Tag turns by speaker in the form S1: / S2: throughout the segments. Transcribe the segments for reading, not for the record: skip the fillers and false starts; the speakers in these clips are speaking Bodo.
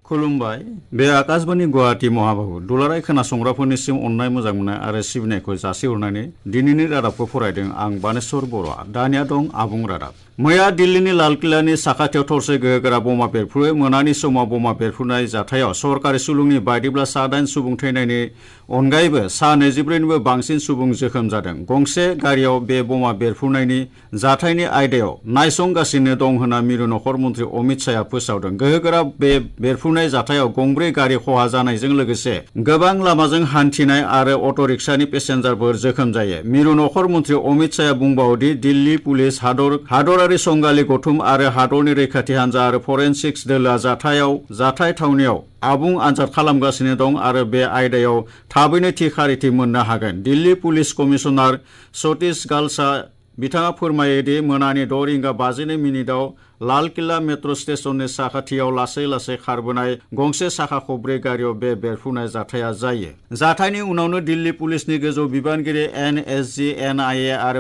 S1: खुलुमबाय बे आकाशबाणी गुवाहाटी महाबाहु दुलाराय खोनासंग्राफोरनिसिम अननाय मोजां मोननाय आरो सिबिनायखौ जासिहरनानै दिनैनि रादाबखौ फरायदों आं बानेश्वर बर'आ। दानिया दं आबुं रादाब। मैया दिल्लीनि लाल किलानि साखाथियाव थरसे गोहोगोरा बमा बेरफ्रुयो। मोनानि समाव बमा बेरफ्रुनाय जाथायाव सरकारि सुलुंनि बायदिब्ला सा 8 सुबुं थैनायनि अनगायैबो सा 24निबो बांसिन सुबुं जोखोम जादों। गंसे गारियाव बे बमा बेरफ्रुनायनि जाथायनि आयदायाव नायसंगासिनो दं होनना मिरु नखर मन्थ्रि अमित शाहआ फोसावदों। गोहोगोरा बे बेरफ्रुनाय जाथायाव गंब्रै गारि खहा जानायजों लोगोसे गोबां लामाजों हान्थिनाय आरो अट' रिक्सानि पेसेन्जारफोर जोखोम जायो। मिरु नखर मन्थ्रि अमित शाहआ बुंबावोदि दिल्ली पुलिस, हादरारि संगालि गौथुम आरो हादरनि रैखाथि हान्जा आरो फरेनसिक्स दोलोआ जाथाय थावनियाव आबुं आनजाद खालामगासिनो दं आरो बे आयदायाव थाबैनो थि खारिथि मोननो हागोन। दिल्ली पुलिस कमिशनार सतीश गाल्सआ बिथाङा फोरमायोदि मोनानि 6:52 लाल किला मेट्र' स्टेशननि साखाथियाव लासै लासै खारबोनाय गंसे साखा खबब्रै गारियाव बे बेरफ्रुनाय जाथाया जायो। जाथायनि उनावनो दिल्ली पुलिसनि गोजौ बिबानगिरि NSG, NIA आरो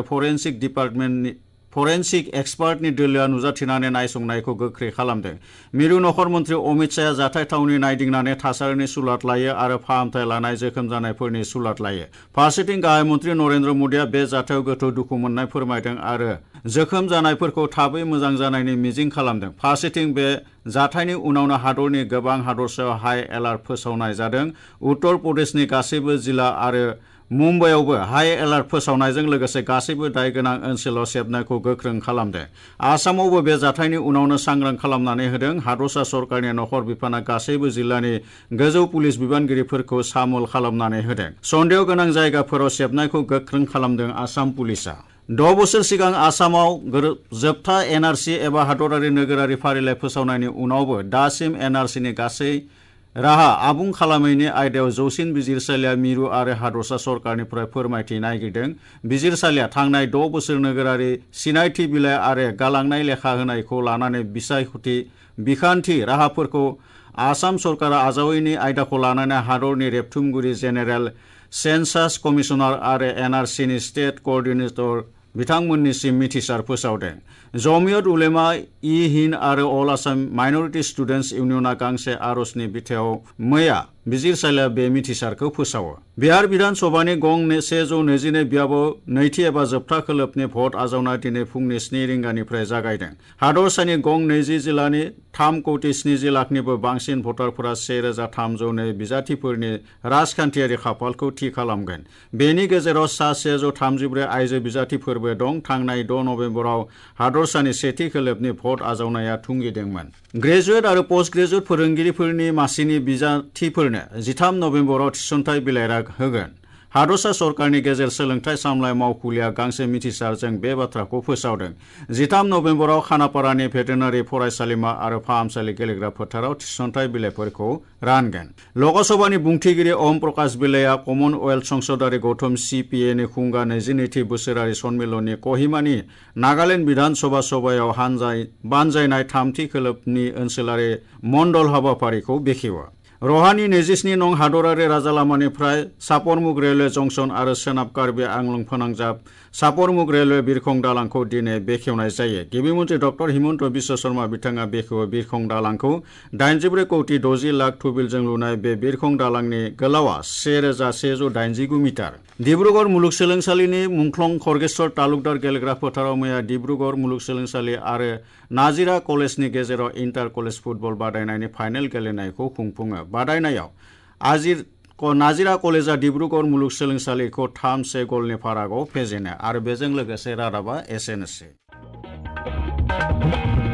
S1: फरेनसिक एक्सपार्टनि दोलोआ नुजाथिनानै नायसंनायखौ गोख्रै खालामदों। मिरु नखर मन्थ्रि अमित शाहआ जाथाय थावनि नायदिंनानै थासारिनि सुलाद लायो आरो फाहामथाय लानाय जोखोम जानायफोरनि सुलाद लायो। फारसेथिं गाहाय मन्थ्रि नरेन्द्र मदिआ बे जाथायाव गोथौ दुखु मोननाय फोरमायदों आरो जोखोम जानायफोरखौ थाबै मोजां जानायनि मिजिं खालामदों। फारसेथिं बे जाथायनि उनावनो हादरनि गोबां हादरसायाव हाइ एलार्ट फोसावनाय जादों। उत्तर प्रदेशनि गासैबो जिल्ला आरो मुम्बाइआवबो हाइ एलार्ट फोसावनायजों लोगोसे गासैबो दाय गोनां ओनसोलाव सेबनायखौ गोख्रों खालामदों। आसामावबो बे जाथायनि उनावनो सांग्रां खालामनानै होदों। हादरसा सरकारनि नखर बिफाना गासैबो जिल्लानि गोजौ पुलिस बिबानगिरिफोरखौ सामोल खालामनानै होदों। सन्देह गोनां जायगाफोराव सेबनायखौ गोख्रों खालामदों आसाम पुलिसआ। 6 बोसोर सिगां आसामाव जोबथा NRC एबा हादरारि नोगोरारि फारिलाइ फोसावनायनि उनावबो दासिम NRCनि गासै राहा आबुं खालामैनि आयदायाव जौसिन बिजिरसालिया मिरु आरो हादरसा सरकारनिफ्राय फोरमायथि नागिरदों। बिजिरसालिया थांनाय 6 बोसोर नोगोरारि सिनायथि बिलाइ आरो गालांनाय लेखा होनायखौ लानानै बिखान्थि राहाफोरखौ आसाम सरकारा आजावैनि आयदाखौ लानानै हादरनि रेबथुमगिरि जेनेरेल, सेन्सास कमिशनार आरो NRCनि स्टेट क'अर्डिनेटर बिथांमोननिसिम मिथिसार फोसावदों। जमियत उलेमा-इ-हिन्द आरो अल आसाम माइनरिटि स्टुडेन्टस इउनियनआ गांसे आर'जनि बिथायाव मैया बिजिरसालिया बे मिथिसारखौ फोसावो। बिहार बिधान सभानि गं 122 बियाबाव नैथि एबा जोबथा खोलोबनि भट आजावनाया दिनै फुंनि 7 रिंगानिफ्राय जागायदों। हादरसानि गं 20 जिल्लानि 3,70,00,000निबो बांसिन भटारफोरा 1,302 बिजाथिफोरनि राजखान्थियारि खाफालखौ थि खालामगोन। बेनि गेजेराव सा 134 आइजो बिजाथिफोरबो दं। थांनाय 6 नबेम्बराव हादरसानि सेथि खोलोबनि भट आजावनाया थुंगेदोंमोन। ग्रेजुवेट आरो पस्ट ग्रेजुवेट फोरोंगिरिफोरनि मासिनि बिजाथिफोरनो 13 नबेम्बराव थिसनथाइ बिलाइ होगोन। हादरसा सरकारनि गेजेर सोलोंथाइ सामलाय मावखुलिया गांसे मिथिसारजों बे बाथ्राखौ फोसावदों। 13 नबेम्बराव खानापारानि भेटेनारि फरायसालिमा आरो फाहामसालि गेलेग्रा फोथाराव थिसनथाइ बिलाइफोरखौ रानगोन। लकसभानि बुंथिगिरि ओम प्रकाश बिल्लाया कमनवेल्थ संसदारि गौथुम CPA-नि खुंगा 22थि बोसोरारि सन्मिलननि कहिमानि नागालेण्ड बिधान सभायाव बानजायनाय 3थि खोलोबनि ओनसोलारि मण्डल हाबाफारिखौ बेखेवो। रहानि 27 नं हादरारि राजालामानिफ्राय सापरमुग रेलवे जंक्सन आरो सोनाब कार्बि आंलं फोनांजाब सापरमुग रेलवे बिरखं दालांखौ दिनै बेखेवनाय जायो। गिबि मन्थ्रि डक्टर हिमन्त बिश्व शर्मा बिथाङा बेखेवो। बिरखं दालांखौ 84,60,00,000 थुबिलजों लुनाय बे बिरखं दालांनि गोलावआ 1,189 मिटार। डिब्रुगड़ मुलुगसोलोंसालिनि मुंख्लं खर्गेश्वर तालुकदार गेलेग्रा फोथाराव मैया डिब्रुगड़ मुलुगसोलोंसालि आरो नाजिरा कलेजनि गेजेराव इन्टार कलेज फुटबल बादायनायनि फाइनेल गेलेनायखौ खुंफुङो। बादायनायाव नाजिरा कलेजआ डिब्रुगड़ मुलुगसोलोंसालिखौ 3-1 गलनि फारागआव फेजेनो। आरो बेजों लोगोसे रादाबा एसेनोसै।